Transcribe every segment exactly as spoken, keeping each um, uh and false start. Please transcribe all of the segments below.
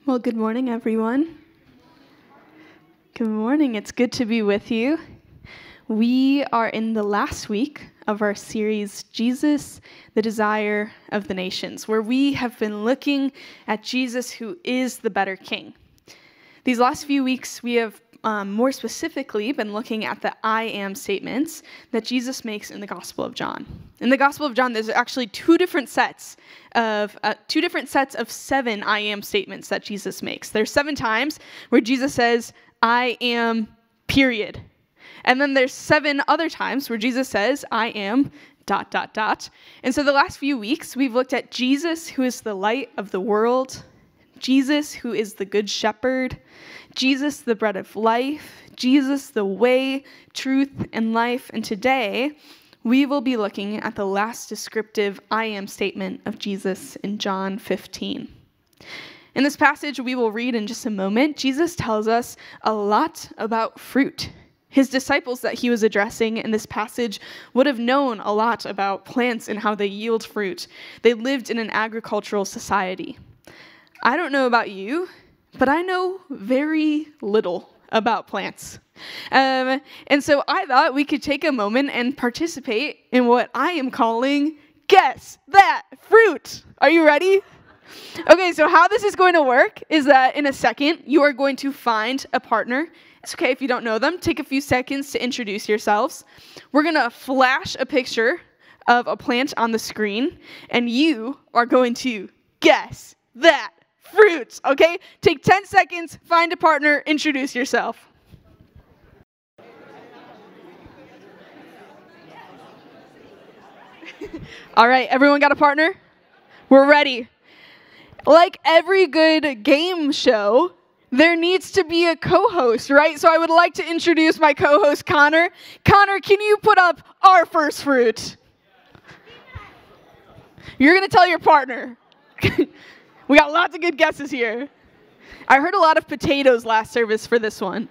Well, good morning, everyone. Good morning. It's good to be with you. We are in the last week of our series, Jesus, the Desire of the Nations, where we have been looking at Jesus, who is the better king. These last few weeks, we have um, more specifically been looking at the I am statements that Jesus makes in the Gospel of John. In the Gospel of John, there's actually two different sets of uh, two different sets of seven I am statements that Jesus makes. There's seven times where Jesus says, I am, period. And then there's seven other times where Jesus says, I am, dot, dot, dot. And so the last few weeks, we've looked at Jesus, who is the light of the world, Jesus, who is the good shepherd, Jesus, the bread of life, Jesus, the way, truth, and life. And today, we will be looking at the last descriptive I am statement of Jesus in John fifteen. In this passage we will read in just a moment, Jesus tells us a lot about fruit. His disciples that he was addressing in this passage would have known a lot about plants and how they yield fruit. They lived in an agricultural society. I don't know about you, but I know very little about plants. Um, and so I thought we could take a moment and participate in what I am calling Guess That Fruit. Are you ready? Okay, so how this is going to work is that in a second, you are going to find a partner. It's okay if you don't know them. Take a few seconds to introduce yourselves. We're going to flash a picture of a plant on the screen, and you are going to guess that fruit, okay? Take ten seconds, find a partner, introduce yourself. All right, everyone got a partner? We're ready. Like every good game show, there needs to be a co-host, right? So I would like to introduce my co-host, Connor. Connor, can you put up our first fruit? You're going to tell your partner. We got lots of good guesses here. I heard a lot of potatoes last service for this one.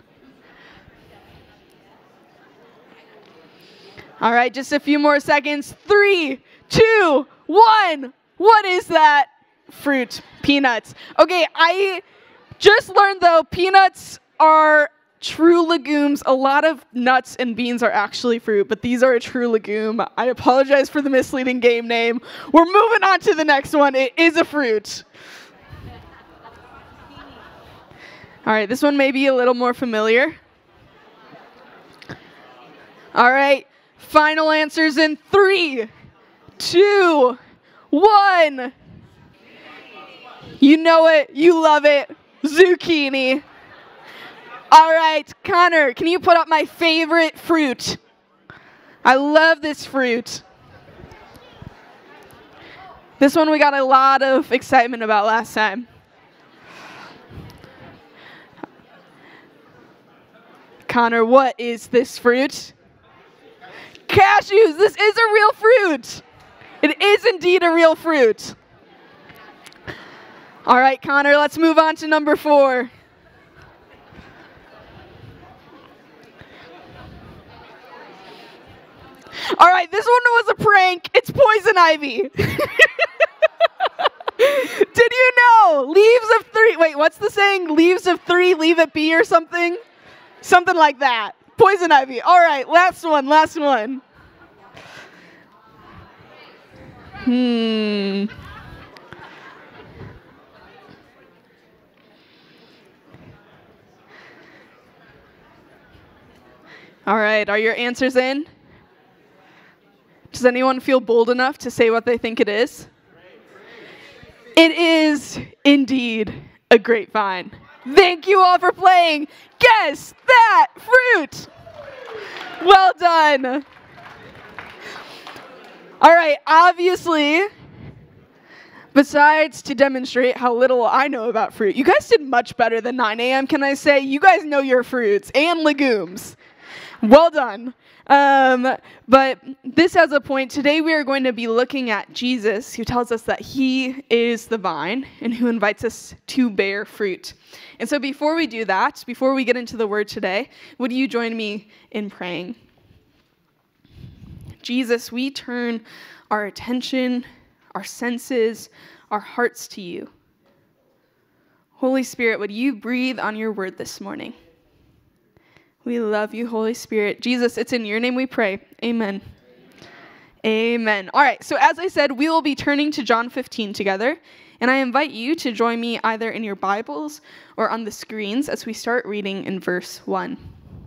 All right, just a few more seconds. Three, two, one. What is that fruit? Peanuts. Okay, I just learned, though, peanuts are true legumes. A lot of nuts and beans are actually fruit, but these are a true legume. I apologize for the misleading game name. We're moving on to the next one. It is a fruit. All right, this one may be a little more familiar. All right, final answers in three, two, one. You know it, you love it, zucchini. All right, Connor, can you put up my favorite fruit? I love this fruit. This one we got a lot of excitement about last time. Connor, what is this fruit? Cashews. This is a real fruit. It is indeed a real fruit. All right, Connor, let's move on to number four. All right, this one was a prank. It's poison ivy. Did you know? Leaves of three. Wait, what's the saying? Leaves of three, leave it be or something? Something like that. Poison ivy. All right, last one, last one. Hmm. All right, are your answers in? Does anyone feel bold enough to say what they think it is? It is indeed a grapevine. Thank you all for playing. Guess that fruit. Well done. All right, obviously, besides to demonstrate how little I know about fruit, you guys did much better than nine a.m., can I say? You guys know your fruits and legumes. Well done. Um, but this has a point. Today we are going to be looking at Jesus, who tells us that he is the vine and who invites us to bear fruit. And so before we do that, before we get into the word today, would you join me in praying? Jesus, we turn our attention, our senses, our hearts to you. Holy Spirit, would you breathe on your word this morning? We love you, Holy Spirit. Jesus, it's in your name we pray. Amen. Amen. All right, so as I said, we will be turning to John fifteen together, and I invite you to join me either in your Bibles or on the screens as we start reading in verse one.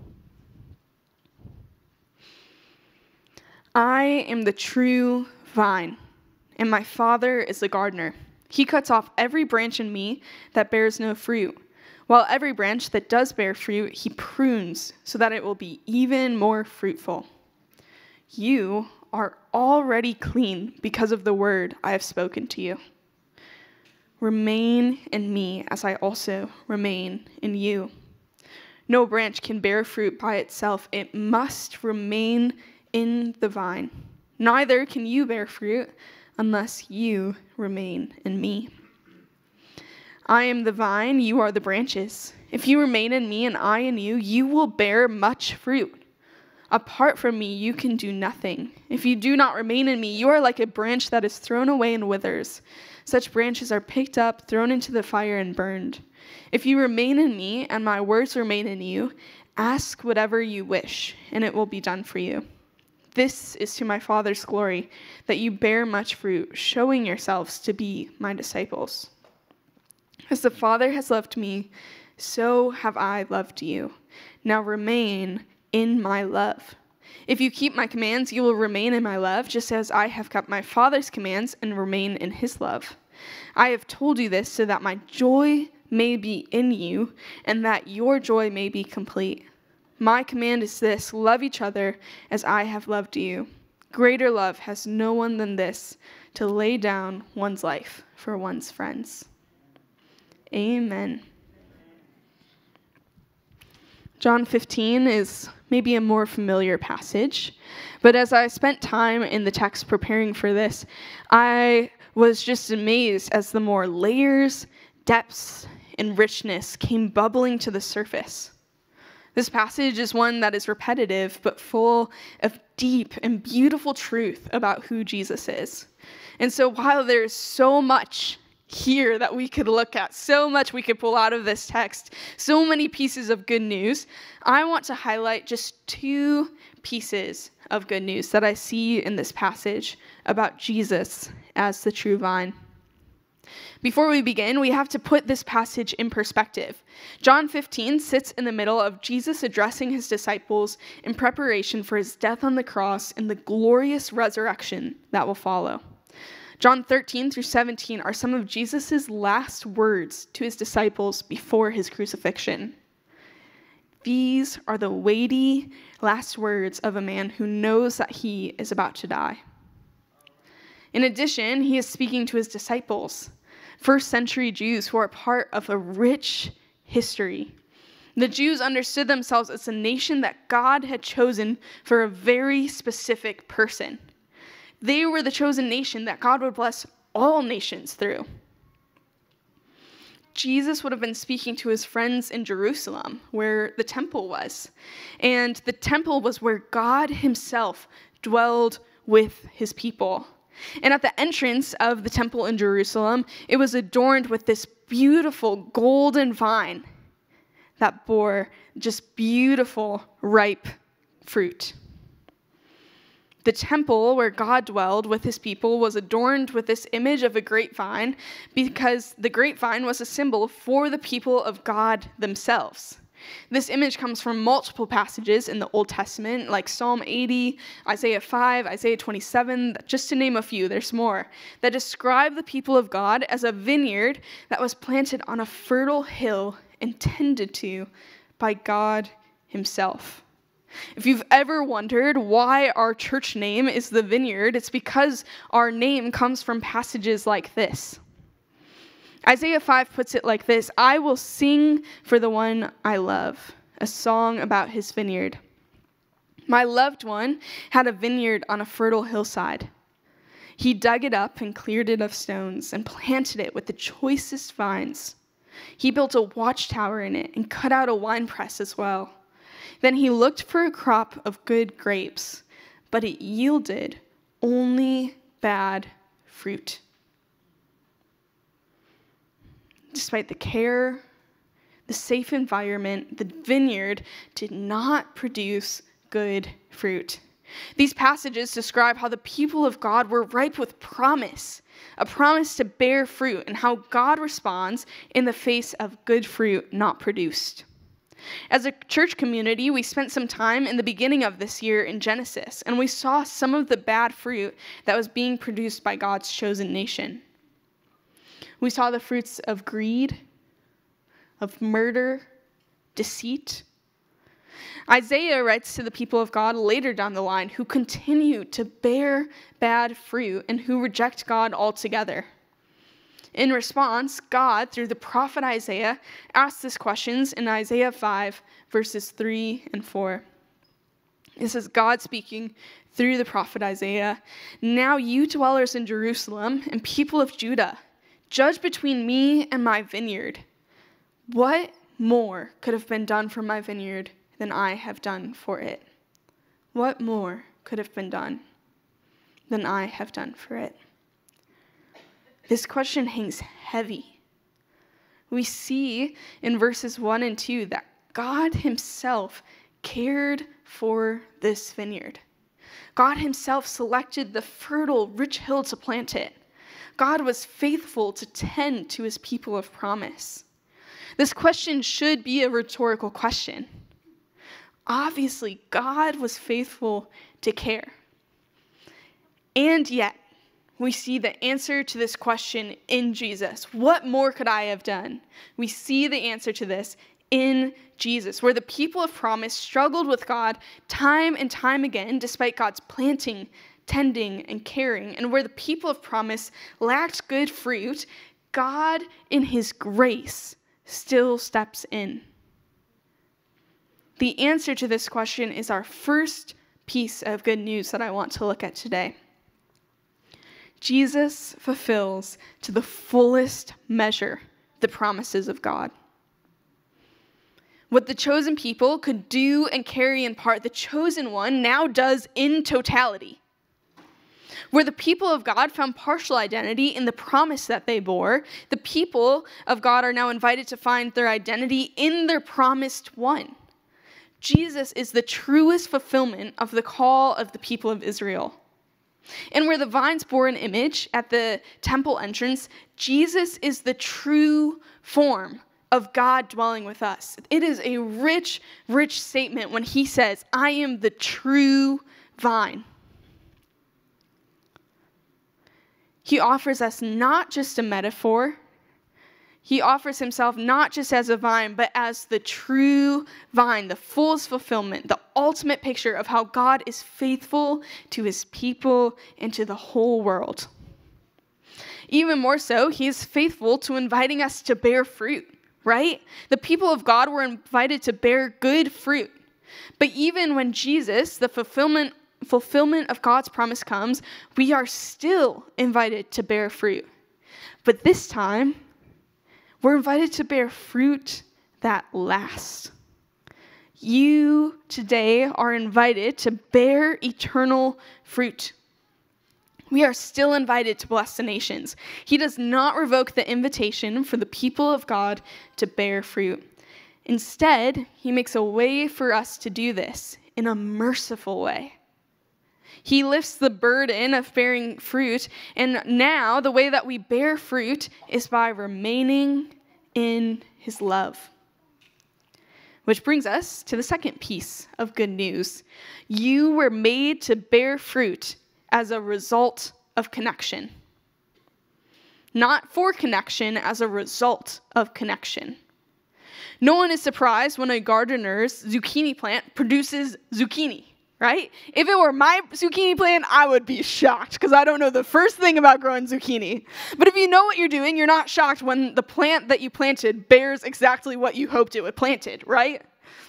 I am the true vine, and my Father is the gardener. He cuts off every branch in me that bears no fruit, while every branch that does bear fruit, he prunes so that it will be even more fruitful. You are already clean because of the word I have spoken to you. Remain in me as I also remain in you. No branch can bear fruit by itself. It must remain in the vine. Neither can you bear fruit unless you remain in me. I am the vine, you are the branches. If you remain in me and I in you, you will bear much fruit. Apart from me, you can do nothing. If you do not remain in me, you are like a branch that is thrown away and withers. Such branches are picked up, thrown into the fire, and burned. If you remain in me and my words remain in you, ask whatever you wish, and it will be done for you. This is to my Father's glory, that you bear much fruit, showing yourselves to be my disciples. As the Father has loved me, so have I loved you. Now remain in my love. If you keep my commands, you will remain in my love, just as I have kept my Father's commands and remain in his love. I have told you this so that my joy may be in you and that your joy may be complete. My command is this: love each other as I have loved you. Greater love has no one than this, to lay down one's life for one's friends. Amen. John fifteen is maybe a more familiar passage, but as I spent time in the text preparing for this, I was just amazed as the more layers, depths, and richness came bubbling to the surface. This passage is one that is repetitive, but full of deep and beautiful truth about who Jesus is. And so while there's so much here that we could look at, so much we could pull out of this text, so many pieces of good news, I want to highlight just two pieces of good news that I see in this passage about Jesus as the true vine. Before we begin, we have to put this passage in perspective. John fifteen sits in the middle of Jesus addressing his disciples in preparation for his death on the cross and the glorious resurrection that will follow. John thirteen through seventeen are some of Jesus' last words to his disciples before his crucifixion. These are the weighty last words of a man who knows that he is about to die. In addition, he is speaking to his disciples, first century Jews who are part of a rich history. The Jews understood themselves as a nation that God had chosen for a very specific person. They were the chosen nation that God would bless all nations through. Jesus would have been speaking to his friends in Jerusalem, where the temple was. And the temple was where God himself dwelled with his people. And at the entrance of the temple in Jerusalem, it was adorned with this beautiful golden vine that bore just beautiful, ripe fruit. The temple where God dwelled with his people was adorned with this image of a grapevine because the grapevine was a symbol for the people of God themselves. This image comes from multiple passages in the Old Testament, like Psalm eighty, Isaiah five, Isaiah twenty-seven, just to name a few, there's more, that describe the people of God as a vineyard that was planted on a fertile hill and tended to by God himself. If you've ever wondered why our church name is the Vineyard, it's because our name comes from passages like this. Isaiah five puts it like this: I will sing for the one I love, a song about his vineyard. My loved one had a vineyard on a fertile hillside. He dug it up and cleared it of stones and planted it with the choicest vines. He built a watchtower in it and cut out a winepress as well. Then he looked for a crop of good grapes, but it yielded only bad fruit. despite the care, the safe environment, the vineyard did not produce good fruit. These passages describe how the people of God were ripe with promise, a promise to bear fruit, and how God responds in the face of good fruit not produced. As a church community, we spent some time in the beginning of this year in Genesis, and we saw some of the bad fruit that was being produced by God's chosen nation. We saw the fruits of greed, of murder, deceit. Isaiah writes to the people of God later down the line who continue to bear bad fruit and who reject God altogether. In response, God, through the prophet Isaiah, asks these questions in Isaiah five, verses three and four. This is God speaking through the prophet Isaiah. "Now you dwellers in Jerusalem and people of Judah, judge between me and my vineyard. What more could have been done for my vineyard than I have done for it? What more could have been done than I have done for it?" This question hangs heavy. We see in verses one and two that God himself cared for this vineyard. God himself selected the fertile, rich hill to plant it. God was faithful to tend to his people of promise. This question should be a rhetorical question. Obviously, God was faithful to care. And yet, we see the answer to this question in Jesus. What more could I have done? We see the answer to this in Jesus, where the people of promise struggled with God time and time again, despite God's planting, tending, and caring, and where the people of promise lacked good fruit, God, in his grace, still steps in. The answer to this question is our first piece of good news that I want to look at today. Jesus fulfills to the fullest measure the promises of God. What the chosen people could do and carry in part, the chosen one now does in totality. Where the people of God found partial identity in the promise that they bore, the people of God are now invited to find their identity in their promised one. Jesus is the truest fulfillment of the call of the people of Israel. And where the vines bore an image at the temple entrance, Jesus is the true form of God dwelling with us. It is a rich, rich statement when he says, "I am the true vine." He offers us not just a metaphor. He offers himself not just as a vine, but as the true vine, the fullest fulfillment, the ultimate picture of how God is faithful to his people and to the whole world. Even more so, he is faithful to inviting us to bear fruit, right? The people of God were invited to bear good fruit. But even when Jesus, the fulfillment, fulfillment of God's promise comes, we are still invited to bear fruit. But this time, we're invited to bear fruit that lasts. You today are invited to bear eternal fruit. We are still invited to bless the nations. He does not revoke the invitation for the people of God to bear fruit. Instead, he makes a way for us to do this in a merciful way. He lifts the burden of bearing fruit, and now the way that we bear fruit is by remaining in his love. Which brings us to the second piece of good news. You were made to bear fruit as a result of connection. Not for connection, as a result of connection. No one is surprised when a gardener's zucchini plant produces zucchini. Right? If it were my zucchini plant, I would be shocked because I don't know the first thing about growing zucchini. But if you know what you're doing, you're not shocked when the plant that you planted bears exactly what you hoped it would planted, right?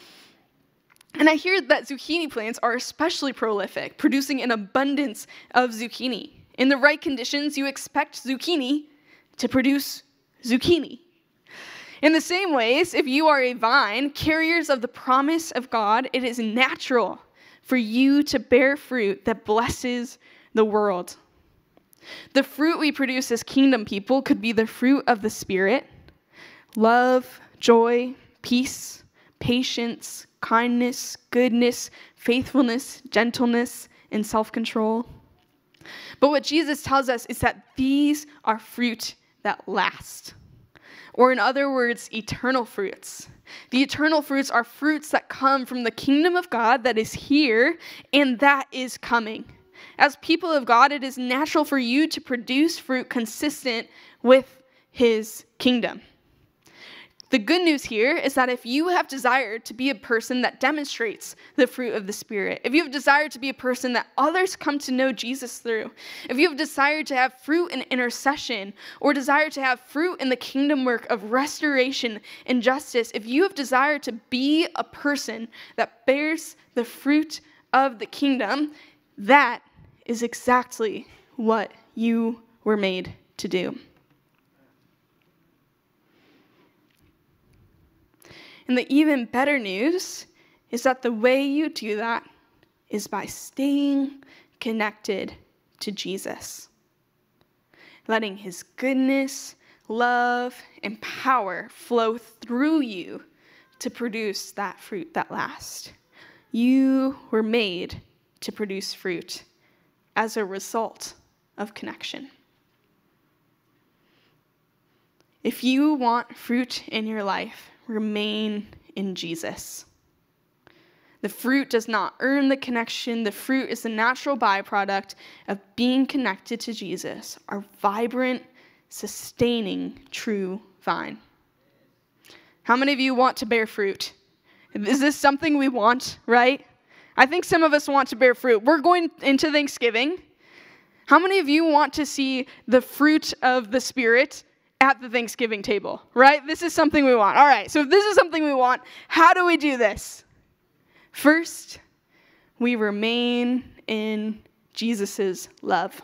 And I hear that zucchini plants are especially prolific, producing an abundance of zucchini. In the right conditions, you expect zucchini to produce zucchini. In the same ways, if you are a vine, carriers of the promise of God, it is natural for you to bear fruit that blesses the world. The fruit we produce as kingdom people could be the fruit of the Spirit, love, joy, peace, patience, kindness, goodness, faithfulness, gentleness, and self-control. But what Jesus tells us is that these are fruit that last. Or in other words, eternal fruits. The eternal fruits are fruits that come from the kingdom of God that is here and that is coming. As people of God, it is natural for you to produce fruit consistent with his kingdom. The good news here is that if you have desired to be a person that demonstrates the fruit of the Spirit, if you have desired to be a person that others come to know Jesus through, if you have desired to have fruit in intercession, or desire to have fruit in the kingdom work of restoration and justice, if you have desired to be a person that bears the fruit of the kingdom, that is exactly what you were made to do. And the even better news is that the way you do that is by staying connected to Jesus, letting his goodness, love, and power flow through you to produce that fruit that lasts. You were made to produce fruit as a result of connection. If you want fruit in your life, remain in Jesus. The fruit does not earn the connection. The fruit is the natural byproduct of being connected to Jesus, our vibrant, sustaining, true vine. How many of you want to bear fruit? Is this something we want, right? I think some of us want to bear fruit. We're going into Thanksgiving. How many of you want to see the fruit of the Spirit at the Thanksgiving table, right? This is something we want. All right, so if this is something we want, how do we do this? First, we remain in Jesus' love.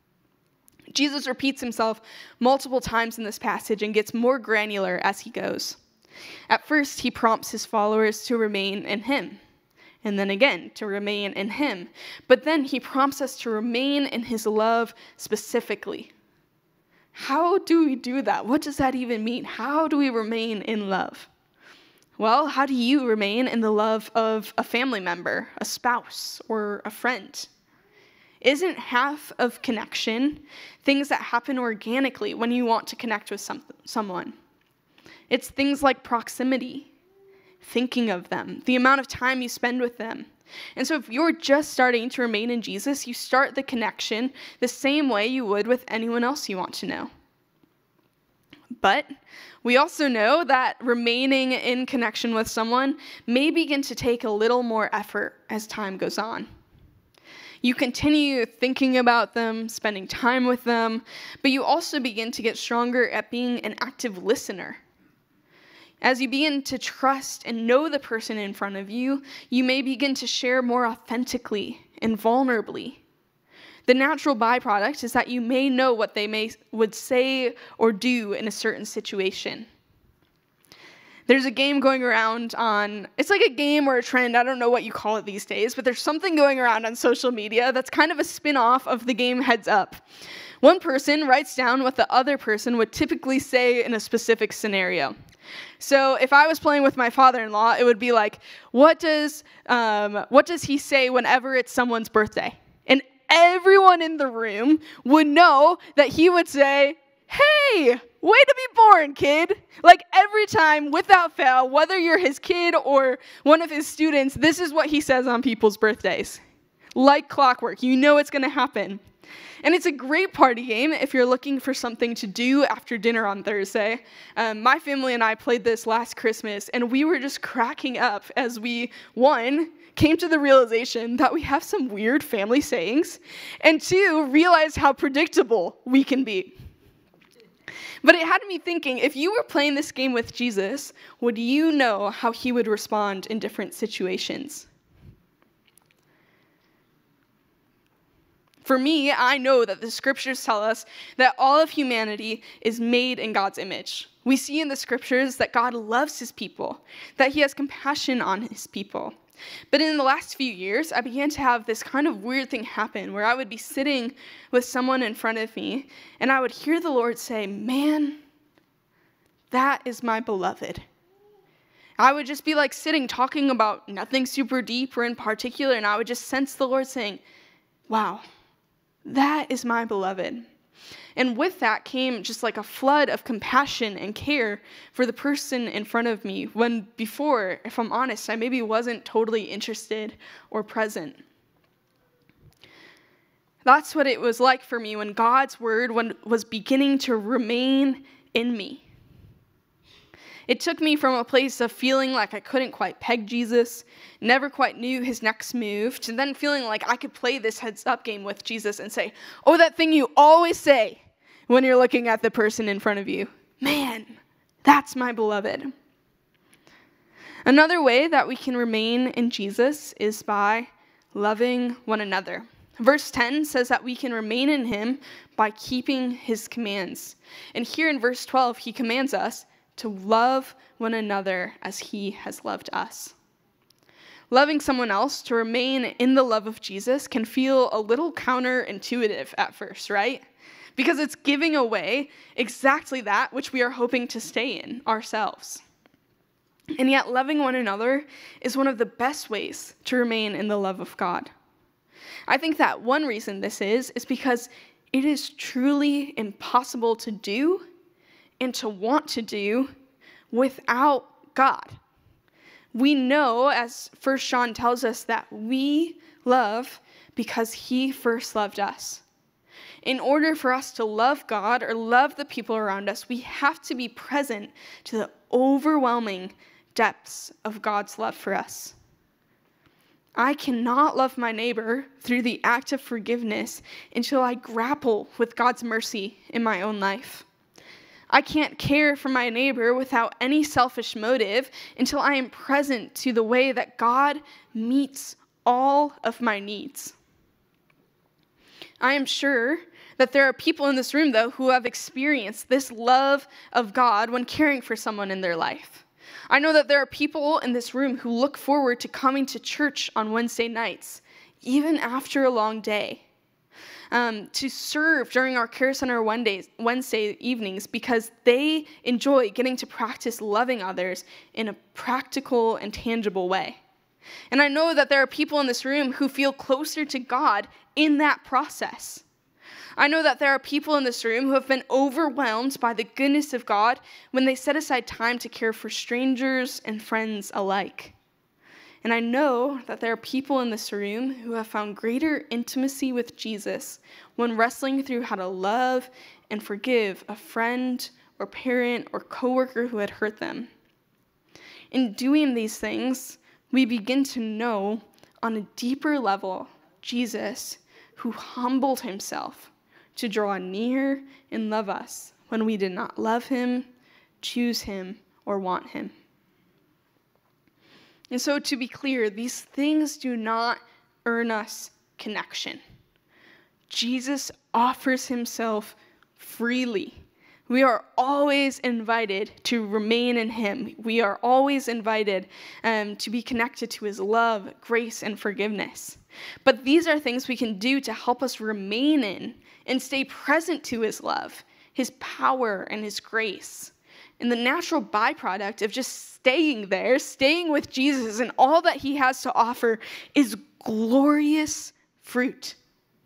Jesus repeats himself multiple times in this passage and gets more granular as he goes. At first, he prompts his followers to remain in him, and then again, to remain in him. But then he prompts us to remain in his love specifically. How do we do that? What does that even mean? How do we remain in love? Well, how do you remain in the love of a family member, a spouse, or a friend? Isn't half of connection things that happen organically when you want to connect with some, someone? It's things like proximity, thinking of them, the amount of time you spend with them. And so if you're just starting to remain in Jesus, you start the connection the same way you would with anyone else you want to know. But we also know that remaining in connection with someone may begin to take a little more effort as time goes on. You continue thinking about them, spending time with them, but you also begin to get stronger at being an active listener. As you begin to trust and know the person in front of you, you may begin to share more authentically and vulnerably. The natural byproduct is that you may know what they may would say or do in a certain situation. There's a game going around on, it's like a game or a trend, I don't know what you call it these days, but there's something going around on social media that's kind of a spin-off of the game Heads Up. One person writes down what the other person would typically say in a specific scenario. So if I was playing with my father-in-law, it would be like, what does um, what does he say whenever it's someone's birthday? And everyone in the room would know that he would say, hey, way to be born, kid. Like every time, without fail, whether you're his kid or one of his students, this is what he says on people's birthdays. Like clockwork, you know it's going to happen. And it's a great party game if you're looking for something to do after dinner on Thursday. Um, my family and I played this last Christmas, and we were just cracking up as we, one, came to the realization that we have some weird family sayings, and two, realized how predictable we can be. But it had me thinking, if you were playing this game with Jesus, would you know how he would respond in different situations? For me, I know that the scriptures tell us that all of humanity is made in God's image. We see in the scriptures that God loves his people, that he has compassion on his people. But in the last few years, I began to have this kind of weird thing happen where I would be sitting with someone in front of me, and I would hear the Lord say, man, that is my beloved. I would just be like sitting talking about nothing super deep or in particular, and I would just sense the Lord saying, wow, that is my beloved. And with that came just like a flood of compassion and care for the person in front of me when before, if I'm honest, I maybe wasn't totally interested or present. That's what it was like for me when God's word was beginning to remain in me. It took me from a place of feeling like I couldn't quite peg Jesus, never quite knew his next move, to then feeling like I could play this heads-up game with Jesus and say, oh, that thing you always say when you're looking at the person in front of you. Man, that's my beloved. Another way that we can remain in Jesus is by loving one another. Verse ten says that we can remain in him by keeping his commands. And here in verse twelve, he commands us to love one another as he has loved us. Loving someone else, to remain in the love of Jesus, can feel a little counterintuitive at first, right? Because it's giving away exactly that which we are hoping to stay in ourselves. And yet, loving one another is one of the best ways to remain in the love of God. I think that one reason this is, is because it is truly impossible to do and to want to do without God. We know, as First John tells us, that we love because he first loved us. In order for us to love God or love the people around us, we have to be present to the overwhelming depths of God's love for us. I cannot love my neighbor through the act of forgiveness until I grapple with God's mercy in my own life. I can't care for my neighbor without any selfish motive until I am present to the way that God meets all of my needs. I am sure that there are people in this room, though, who have experienced this love of God when caring for someone in their life. I know that there are people in this room who look forward to coming to church on Wednesday nights, even after a long day. Um, to serve during our Care Center Wednesdays, Wednesday evenings because they enjoy getting to practice loving others in a practical and tangible way. And I know that there are people in this room who feel closer to God in that process. I know that there are people in this room who have been overwhelmed by the goodness of God when they set aside time to care for strangers and friends alike. And I know that there are people in this room who have found greater intimacy with Jesus when wrestling through how to love and forgive a friend or parent or coworker who had hurt them. In doing these things, we begin to know on a deeper level Jesus, who humbled himself to draw near and love us when we did not love him, choose him, or want him. And so, to be clear, these things do not earn us connection. Jesus offers himself freely. We are always invited to remain in him. We are always invited um, to be connected to his love, grace, and forgiveness. But these are things we can do to help us remain in and stay present to his love, his power, and his grace. And the natural byproduct of just staying there, staying with Jesus and all that he has to offer is glorious fruit.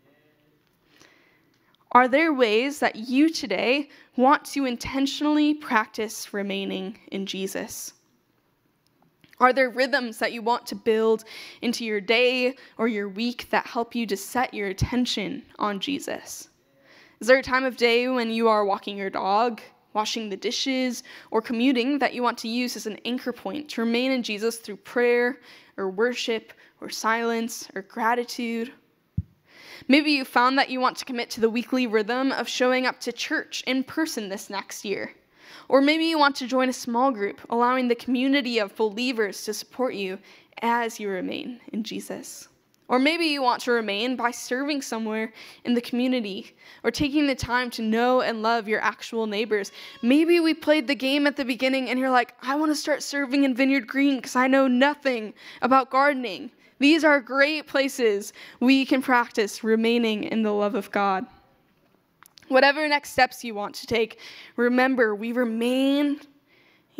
Are there ways that you today want to intentionally practice remaining in Jesus? Are there rhythms that you want to build into your day or your week that help you to set your attention on Jesus? Is there a time of day when you are walking your dog, washing the dishes, or commuting that you want to use as an anchor point to remain in Jesus through prayer or worship or silence or gratitude? Maybe you found that you want to commit to the weekly rhythm of showing up to church in person this next year. Or maybe you want to join a small group, allowing the community of believers to support you as you remain in Jesus. Or maybe you want to remain by serving somewhere in the community or taking the time to know and love your actual neighbors. Maybe we played the game at the beginning and you're like, I want to start serving in Vineyard Green because I know nothing about gardening. These are great places we can practice remaining in the love of God. Whatever next steps you want to take, remember we remain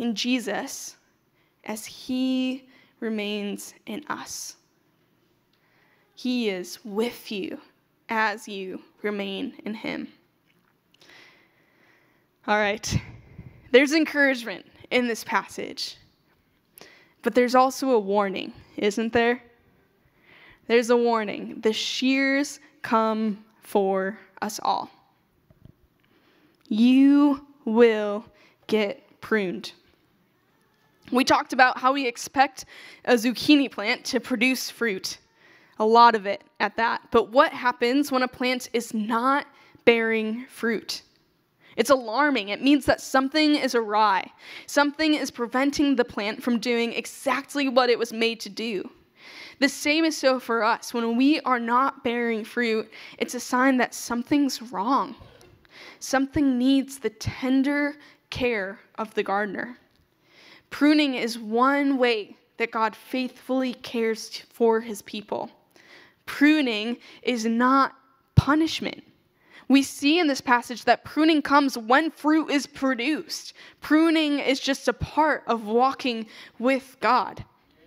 in Jesus as he remains in us. He is with you as you remain in him. All right, there's encouragement in this passage, but there's also a warning, isn't there? There's a warning. The shears come for us all. You will get pruned. We talked about how we expect a zucchini plant to produce fruit, a lot of it at that. But what happens when a plant is not bearing fruit? It's alarming. It means that something is awry. Something is preventing the plant from doing exactly what it was made to do. The same is so for us. When we are not bearing fruit, it's a sign that something's wrong. Something needs the tender care of the gardener. Pruning is one way that God faithfully cares for his people. Pruning is not punishment. We see in this passage that pruning comes when fruit is produced. Pruning is just a part of walking with God.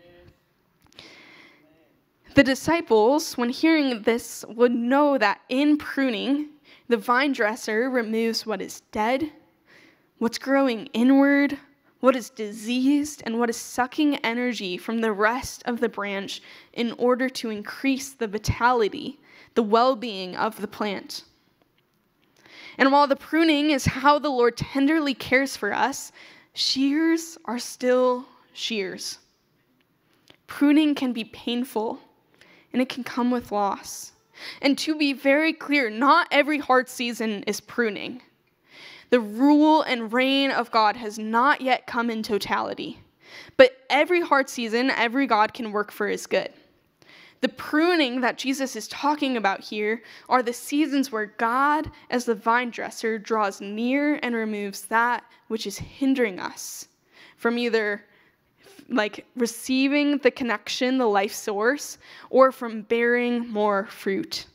The disciples, when hearing this, would know that in pruning, the vine dresser removes what is dead, what's growing inward, what is diseased, and what is sucking energy from the rest of the branch in order to increase the vitality, the well-being of the plant. And while the pruning is how the Lord tenderly cares for us, shears are still shears. Pruning can be painful, and it can come with loss. And to be very clear, not every hard season is pruning. The rule and reign of God has not yet come in totality. But every hard season, every God can work for his good. The pruning that Jesus is talking about here are the seasons where God, as the vine dresser, draws near and removes that which is hindering us from either like receiving the connection, the life source, or from bearing more fruit.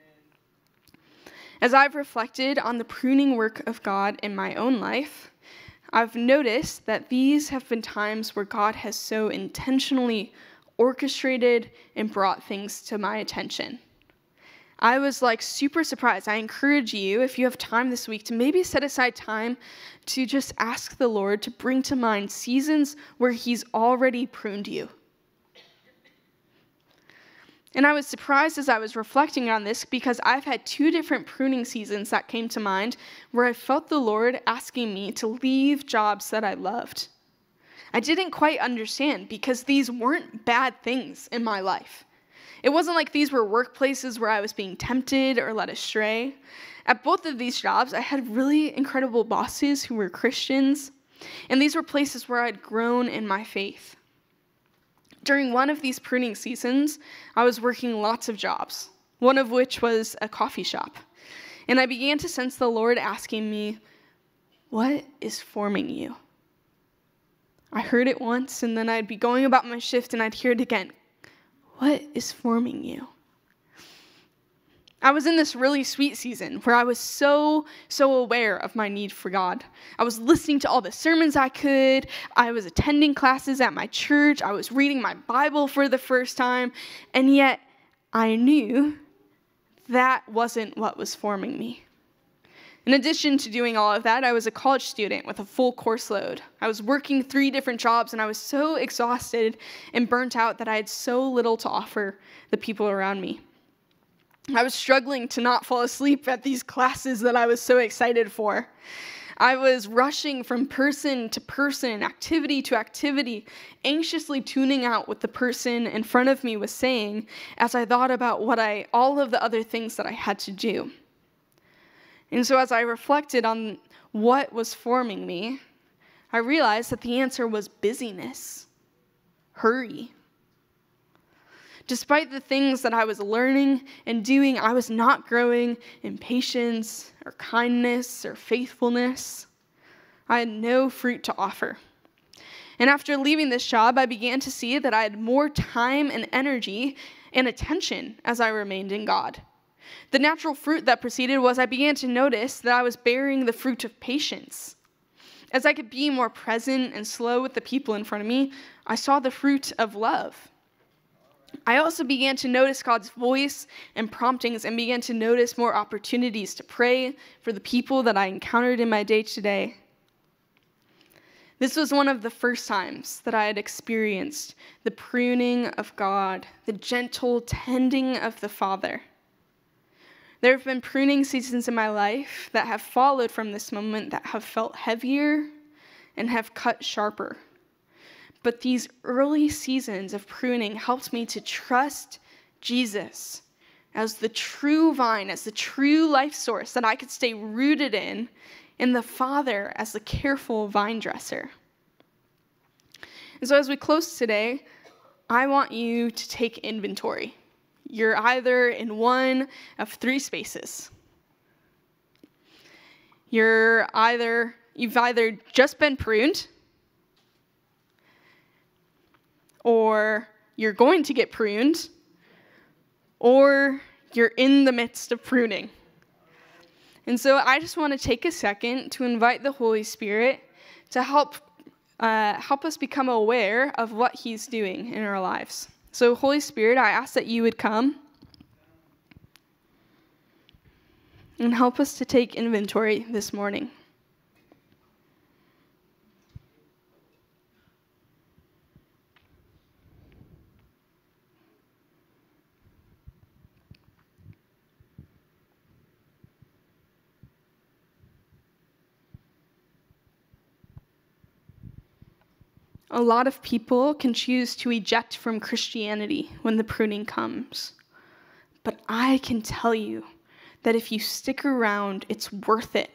As I've reflected on the pruning work of God in my own life, I've noticed that these have been times where God has so intentionally orchestrated and brought things to my attention. I was like super surprised. I encourage you, if you have time this week, to maybe set aside time to just ask the Lord to bring to mind seasons where he's already pruned you. And I was surprised as I was reflecting on this because I've had two different pruning seasons that came to mind where I felt the Lord asking me to leave jobs that I loved. I didn't quite understand because these weren't bad things in my life. It wasn't like these were workplaces where I was being tempted or led astray. At both of these jobs, I had really incredible bosses who were Christians, and these were places where I'd grown in my faith. During one of these pruning seasons, I was working lots of jobs, one of which was a coffee shop. And I began to sense the Lord asking me, "What is forming you?" I heard it once, and then I'd be going about my shift, and I'd hear it again. What is forming you? I was in this really sweet season where I was so, so aware of my need for God. I was listening to all the sermons I could. I was attending classes at my church. I was reading my Bible for the first time. And yet I knew that wasn't what was forming me. In addition to doing all of that, I was a college student with a full course load. I was working three different jobs, and I was so exhausted and burnt out that I had so little to offer the people around me. I was struggling to not fall asleep at these classes that I was so excited for. I was rushing from person to person, activity to activity, anxiously tuning out what the person in front of me was saying as I thought about what I, all of the other things that I had to do. And so as I reflected on what was forming me, I realized that the answer was busyness, hurry. Despite the things that I was learning and doing, I was not growing in patience or kindness or faithfulness. I had no fruit to offer. And after leaving this job, I began to see that I had more time and energy and attention as I remained in God. The natural fruit that proceeded was I began to notice that I was bearing the fruit of patience. As I could be more present and slow with the people in front of me, I saw the fruit of love. I also began to notice God's voice and promptings and began to notice more opportunities to pray for the people that I encountered in my day-to-day. This was one of the first times that I had experienced the pruning of God, the gentle tending of the Father. There have been pruning seasons in my life that have followed from this moment that have felt heavier and have cut sharper. But these early seasons of pruning helped me to trust Jesus as the true vine, as the true life source that I could stay rooted in, and the Father as the careful vine dresser. And so as we close today, I want you to take inventory. You're either in one of three spaces. You're either, you've either just been pruned, or you're going to get pruned, or you're in the midst of pruning. And so I just want to take a second to invite the Holy Spirit to help uh, help us become aware of what he's doing in our lives. So Holy Spirit, I ask that you would come and help us to take inventory this morning. A lot of people can choose to eject from Christianity when the pruning comes. But I can tell you that if you stick around, it's worth it.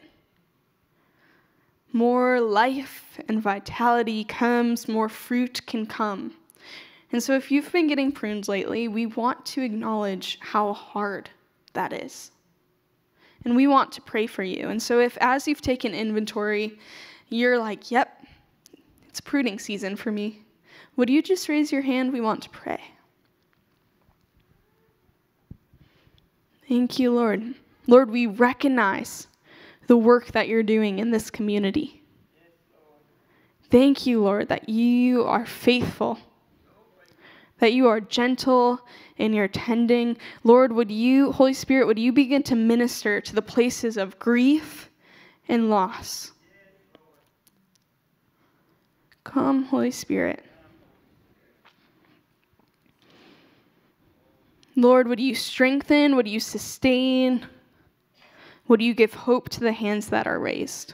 More life and vitality comes, more fruit can come. And so if you've been getting pruned lately, we want to acknowledge how hard that is. And we want to pray for you. And so if as you've taken inventory, you're like, yep, it's pruning season for me, would you just raise your hand? We want to pray. Thank you, Lord. Lord, we recognize the work that you're doing in this community. Thank you, Lord, that you are faithful, that you are gentle in your tending. Lord, would you, Holy Spirit, would you begin to minister to the places of grief and loss? Come, Holy Spirit. Lord, would you strengthen? Would you sustain? Would you give hope to the hands that are raised?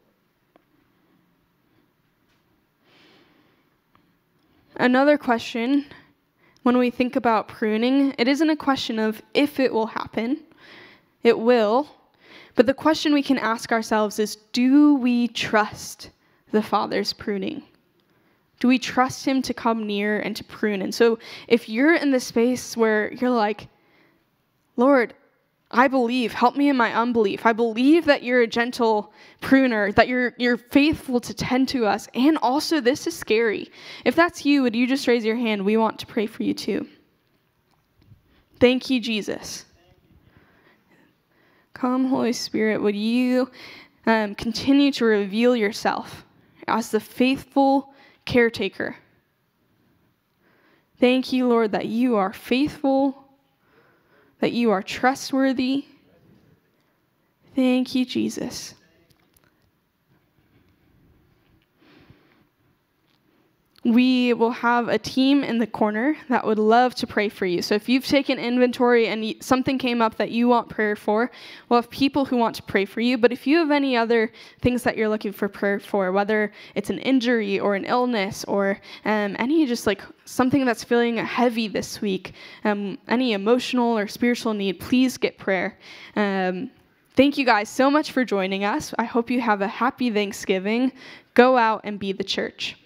Another question, when we think about pruning, it isn't a question of if it will happen. It will. But the question we can ask ourselves is, do we trust the Father's pruning? Do we trust him to come near and to prune? And so if you're in the space where you're like, Lord, I believe, help me in my unbelief. I believe that you're a gentle pruner, that you're you're faithful to tend to us. And also, this is scary. If that's you, would you just raise your hand? We want to pray for you too. Thank you, Jesus. Come, Holy Spirit, would you um, continue to reveal yourself as the faithful caretaker. Thank you, Lord, that you are faithful, that you are trustworthy. Thank you, Jesus. We will have a team in the corner that would love to pray for you. So if you've taken inventory and something came up that you want prayer for, we'll have people who want to pray for you. But if you have any other things that you're looking for prayer for, whether it's an injury or an illness or um, any just like something that's feeling heavy this week, um, any emotional or spiritual need, please get prayer. Um, thank you guys so much for joining us. I hope you have a happy Thanksgiving. Go out and be the church.